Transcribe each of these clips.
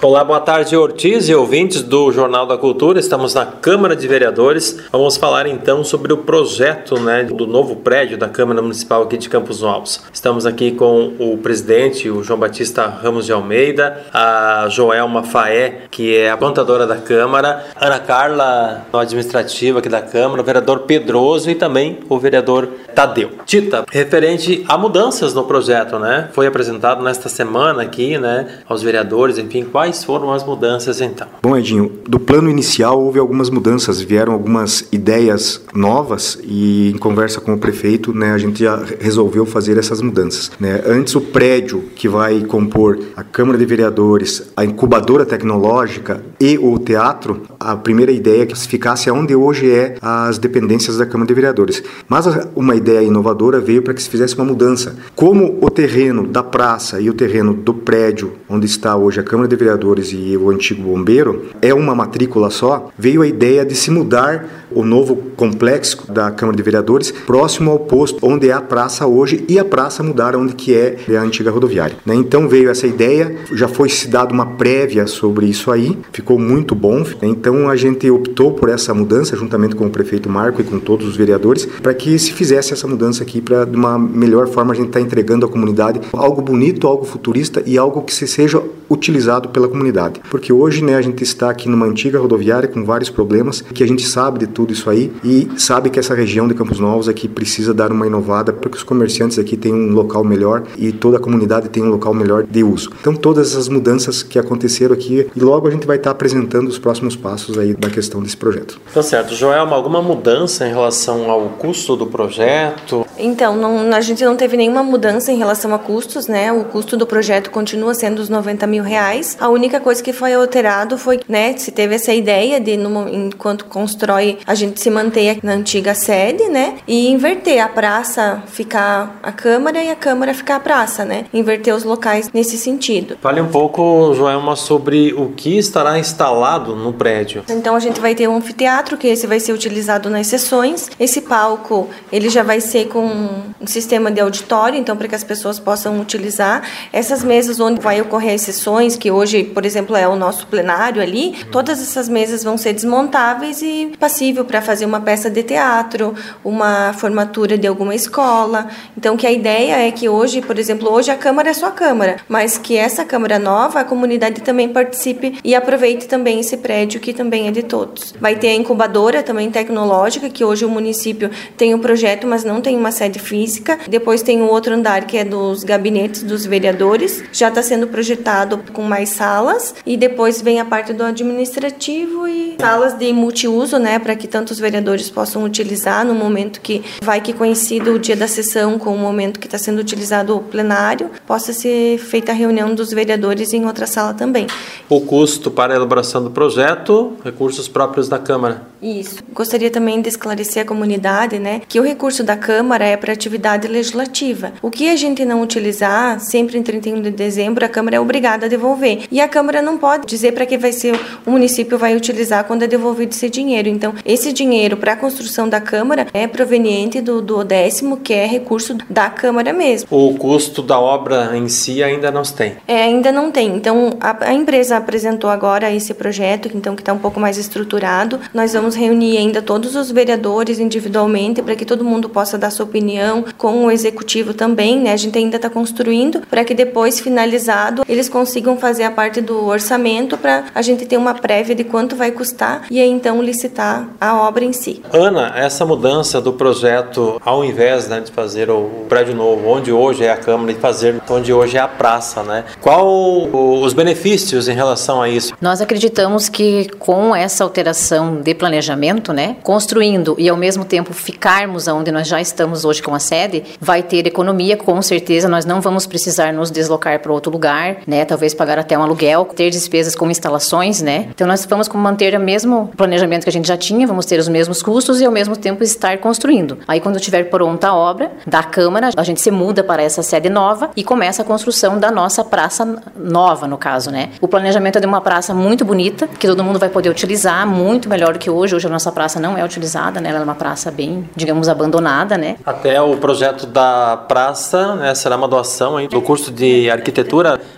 Olá, boa tarde, Ortiz e ouvintes do Jornal da Cultura. Estamos na Câmara de Vereadores. Vamos falar então sobre o projeto do novo prédio da Câmara Municipal aqui de Campos Novos. Estamos aqui com o presidente, o João Batista Ramos de Almeida, a Joelma Faé, que é a contadora da Câmara, Ana Carla, administrativa aqui da Câmara, o vereador Pedroso e também o vereador Tadeu. Tita, referente a mudanças no projeto, foi apresentado nesta semana aqui, aos vereadores, enfim, quais foram as mudanças então? Bom, Edinho, do plano inicial houve algumas mudanças, vieram algumas ideias novas e em conversa com o prefeito, a gente já resolveu fazer essas mudanças. Antes o prédio que vai compor a Câmara de Vereadores, a incubadora tecnológica e o teatro, a primeira ideia é que ficasse onde hoje é as dependências da Câmara de Vereadores. Mas uma ideia inovadora veio para que se fizesse uma mudança. Como o terreno da praça e o terreno do prédio onde está hoje a Câmara de Vereadores e o antigo bombeiro é uma matrícula só, veio a ideia de se mudar o novo complexo da Câmara de Vereadores próximo ao posto onde é a praça hoje e a praça mudar onde que é a antiga rodoviária. Então veio essa ideia, já foi se dado uma prévia sobre isso aí, ficou muito bom. Então a gente optou por essa mudança juntamente com o prefeito Marco e com todos os vereadores para que se fizesse essa mudança aqui para de uma melhor forma a gente estar entregando à comunidade algo bonito, algo futurista e algo que seja utilizado pela comunidade. Porque hoje a gente está aqui numa antiga rodoviária com vários problemas, que a gente sabe de tudo isso aí e sabe que essa região de Campos Novos aqui precisa dar uma inovada para que os comerciantes aqui tenham um local melhor e toda a comunidade tenha um local melhor de uso. Então todas essas mudanças que aconteceram aqui e logo a gente vai estar apresentando os próximos passos aí da questão desse projeto. Tá certo. Joelma, alguma mudança em relação ao custo do projeto? Então, a gente não teve nenhuma mudança em relação a custos, O custo do projeto continua sendo os R$90 mil. A única coisa que foi alterado foi, se teve essa ideia de, enquanto constrói, a gente se manter na antiga sede, e inverter a praça ficar a Câmara e a Câmara ficar a praça, Inverter os locais nesse sentido. Fale um pouco, Joelma, sobre o que estará instalado no prédio. Então, a gente vai ter um anfiteatro, que esse vai ser utilizado nas sessões. Esse palco, ele já vai ser com um sistema de auditório, então, para que as pessoas possam utilizar. Essas mesas onde vai ocorrer as sessões, que hoje, por exemplo, é o nosso plenário ali, todas essas mesas vão ser desmontáveis e passível para fazer uma peça de teatro, uma formatura de alguma escola. Então, que a ideia é que hoje, por exemplo, hoje a Câmara é só a Câmara, mas que essa Câmara nova, a comunidade também participe e aproveite também esse prédio que também é de todos. Vai ter a incubadora também tecnológica, que hoje o município tem um projeto, mas não tem uma sede física. Depois tem um outro andar que é dos gabinetes dos vereadores, já está sendo projetado com mais salas, e depois vem a parte do administrativo e salas de multiuso, para que tantos vereadores possam utilizar no momento que coincida o dia da sessão com o momento que está sendo utilizado o plenário, possa ser feita a reunião dos vereadores em outra sala também. O custo para a elaboração do projeto, recursos próprios da Câmara. Isso. Gostaria também de esclarecer a comunidade, que o recurso da Câmara é para atividade legislativa. O que a gente não utilizar, sempre em 31 de dezembro, a Câmara é obrigada a devolver. E a Câmara não pode dizer para que o município vai utilizar quando é devolvido esse dinheiro. Então, esse dinheiro para a construção da Câmara é proveniente do 10º, que é recurso da Câmara mesmo. O custo da obra em si ainda não se tem? Ainda não tem. Então, a empresa apresentou agora esse projeto, que está um pouco mais estruturado. Nós vamos reunir ainda todos os vereadores individualmente para que todo mundo possa dar sua opinião, com o executivo também, A gente ainda está construindo para que depois, finalizado, eles consigam fazer a parte do orçamento para a gente ter uma prévia de quanto vai custar e aí então licitar a obra em si. Ana, essa mudança do projeto, ao invés de fazer o prédio novo, onde hoje é a Câmara, e fazer onde hoje é a praça, Qual os benefícios em relação a isso? Nós acreditamos que com essa alteração de planejamento, construindo e ao mesmo tempo ficarmos onde nós já estamos hoje com a sede, vai ter economia, com certeza. Nós não vamos precisar nos deslocar para outro lugar, talvez pagar até um aluguel, ter despesas com instalações, Então nós vamos manter o mesmo planejamento que a gente já tinha, vamos ter os mesmos custos e ao mesmo tempo estar construindo. Aí quando tiver pronta a obra da Câmara, a gente se muda para essa sede nova e começa a construção da nossa praça nova, no caso, O planejamento é de uma praça muito bonita, que todo mundo vai poder utilizar, muito melhor do que hoje. Hoje a nossa praça não é utilizada, Ela é uma praça bem, digamos, abandonada, Até o projeto da praça, será uma doação do curso de arquitetura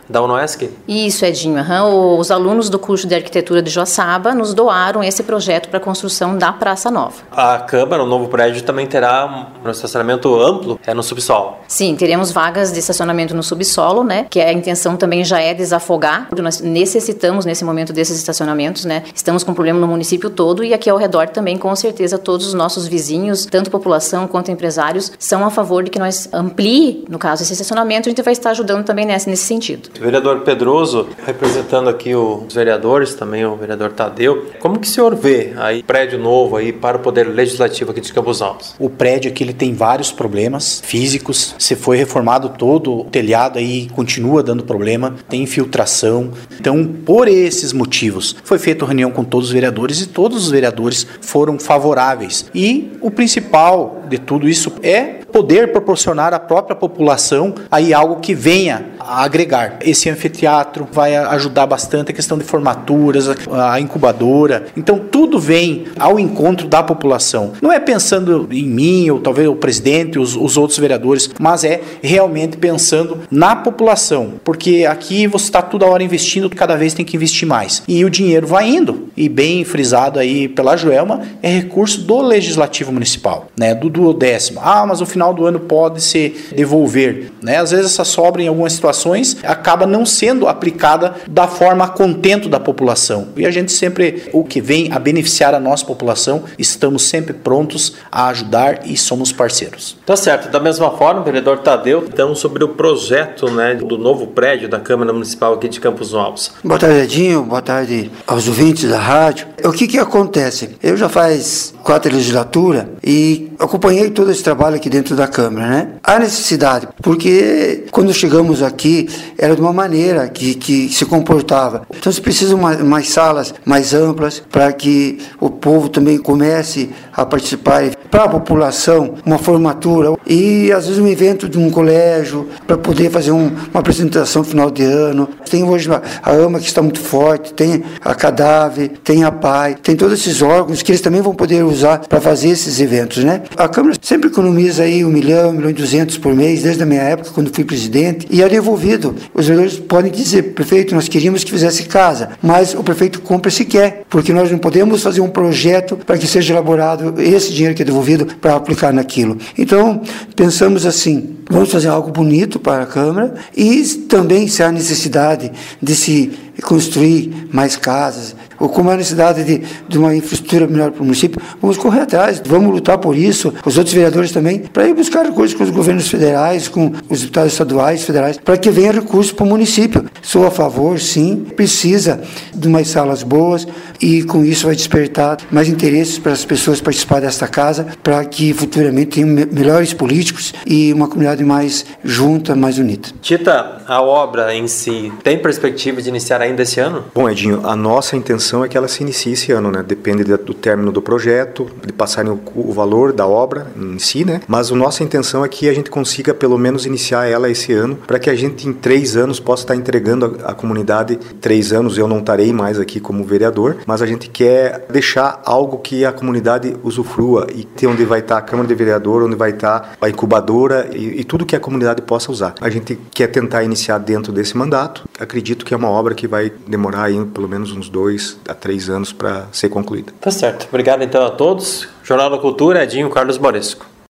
da UNOESC? Isso, Edinho. Os alunos do curso de arquitetura de Joaçaba nos doaram esse projeto para a construção da Praça Nova. A Câmara, o novo prédio, também terá um estacionamento amplo no subsolo? Sim, teremos vagas de estacionamento no subsolo, né? Que a intenção também já é desafogar. Nós necessitamos, nesse momento, desses estacionamentos, né? Estamos com um problema no município todo e aqui ao redor também, com certeza, todos os nossos vizinhos, tanto população quanto empresários, são a favor de que nós amplie, no caso, esse estacionamento. A gente vai estar ajudando também nesse sentido. O vereador Pedroso, representando aqui os vereadores, também o vereador Tadeu, como que o senhor vê aí prédio novo aí para o Poder Legislativo aqui de Campos Altos? O prédio aqui ele tem vários problemas físicos, se foi reformado todo o telhado aí continua dando problema, tem infiltração. Então, por esses motivos, foi feita reunião com todos os vereadores e todos os vereadores foram favoráveis. E o principal de tudo isso é poder proporcionar à própria população aí algo que venha a agregar. Esse anfiteatro vai ajudar bastante a questão de formaturas, a incubadora. Então, tudo vem ao encontro da população. Não é pensando em mim, ou talvez o presidente, os outros vereadores, mas é realmente pensando na população. Porque aqui você está toda hora investindo, cada vez tem que investir mais. E o dinheiro vai indo. E bem frisado aí pela Joelma, é recurso do Legislativo Municipal, né? Do 10º. Mas no final do ano pode se devolver, né? Às vezes essa sobra em algumas situações acaba não sendo aplicada da forma a contento da população. E a gente sempre, o que vem a beneficiar a nossa população, estamos sempre prontos a ajudar e somos parceiros. Tá certo. Da mesma forma, vereador Tadeu, então sobre o projeto, né, do novo prédio da Câmara Municipal aqui de Campos Altos. Boa tarde, Edinho. Boa tarde aos ouvintes da rádio. O que acontece? Eu já faz 4 legislaturas e acompanhei todo esse trabalho aqui dentro da Câmara, né? Há necessidade, porque quando chegamos aqui era de uma maneira que se comportava. Então se precisa mais salas mais amplas para que o povo também comece a participar, para a população, uma formatura e às vezes um evento de um colégio para poder fazer uma apresentação final de ano. Tem hoje a AMA que está muito forte, tem a Cadáver, tem a PAI, tem todos esses órgãos que eles também vão poder usar para fazer esses eventos, né? A Câmara sempre economiza aí 1 milhão, 1.200.000 por mês, desde a minha época, quando fui presidente, e é devolvido. Os vereadores podem dizer, prefeito, nós queríamos que fizesse casa, mas o prefeito compra se quer, porque nós não podemos fazer um projeto para que seja elaborado esse dinheiro que é devolvido para aplicar naquilo. Então, pensamos assim, vamos fazer algo bonito para a Câmara e também se há necessidade de se construir mais casas, ou como há necessidade de uma infraestrutura melhor para o município, vamos correr atrás, vamos lutar por isso, os outros vereadores também, para ir buscar recursos com os governos federais, com os deputados estaduais, federais, para que venha recursos para o município. Sou a favor, sim, precisa de umas salas boas e com isso vai despertar mais interesses para as pessoas participar desta casa, para que futuramente tenham melhores políticos e uma comunidade mais junta, mais unida. Tita, a obra em si tem perspectiva de iniciar ainda esse ano? Bom, Edinho, a nossa intenção é que ela se inicie esse ano, né? Depende do término do projeto, de passarem o valor da obra em si, né? Mas a nossa intenção é que a gente consiga pelo menos iniciar ela esse ano, para que a gente em 3 anos possa estar entregando a comunidade. 3 anos eu não estarei mais aqui como vereador, mas a gente quer deixar algo que a comunidade usufrua e ter onde vai estar a Câmara de Vereador, onde vai estar a incubadora e tudo que a comunidade possa usar. A gente quer tentar iniciar dentro desse mandato. Acredito que é uma obra que vai demorar aí pelo menos uns 2 a 3 anos para ser concluída. Tá certo. Obrigado então a todos. Jornal da Cultura, Edinho Carlos Moresco.